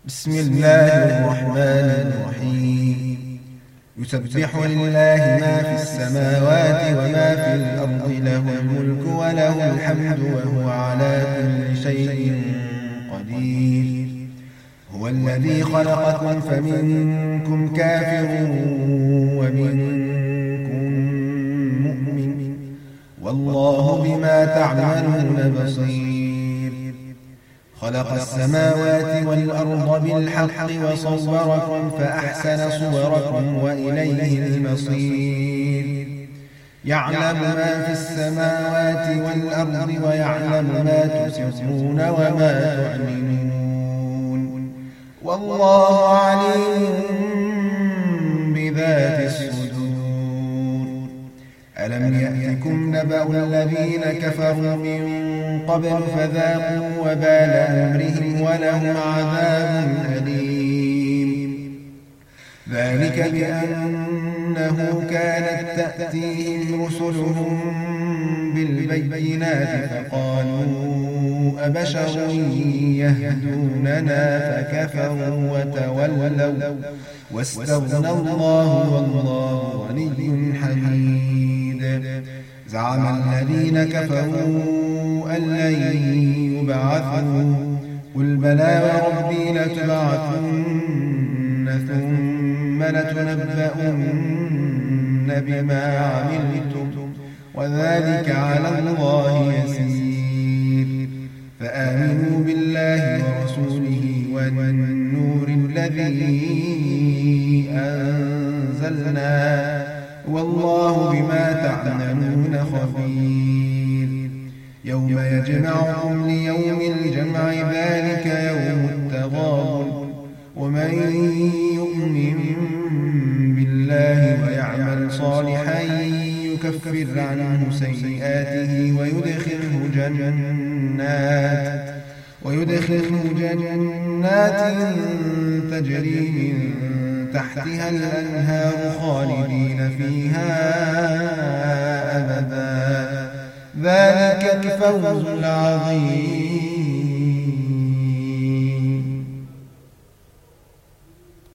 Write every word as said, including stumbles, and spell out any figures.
بسم الله الرحمن الرحيم. يسبح لله ما في السماوات وما في الأرض، له الملك وله الحمد وهو على كل شيء قدير. هو الذي خلقكم فمنكم كافر ومنكم مؤمن، والله بما تعملون بصير. خلق السماوات والأرض بالحق وصوركم فأحسن صوركم وإليه المصير. يعلم ما في السماوات والأرض ويعلم ما تسرون وما تعلنون، والله عليم بذات الصدور. ألم يأتكم نبأ الذين كفروا من قبل فذاقوا وبال أمرهم ولهم عذاب أليم. ذلك بأنه كانت تأتيهم رسلهم بالبينات فقالوا أبشر يهدوننا فكفروا وتولوا واستغنى الله والله غني حميد. زعم الذين كفروا أن لن يبعثوا، قل بلى وربي لتبعثن ثم لتنبؤن بما عملتم وذلك على الله يسير. فآمنوا بالله ورسوله والنور الذي أنزلنا، والله بما تعملون خبير. يوم يجمعكم ليوم الجمع ذلك يوم التغابن، ومن يؤمن بالله ويعمل صالحا يكفر عنه سيئاته ويدخله جنات ويدخله جنات تجري من تحتها الأنهار خالدين فيها أبدا. ذلك الفوز العظيم.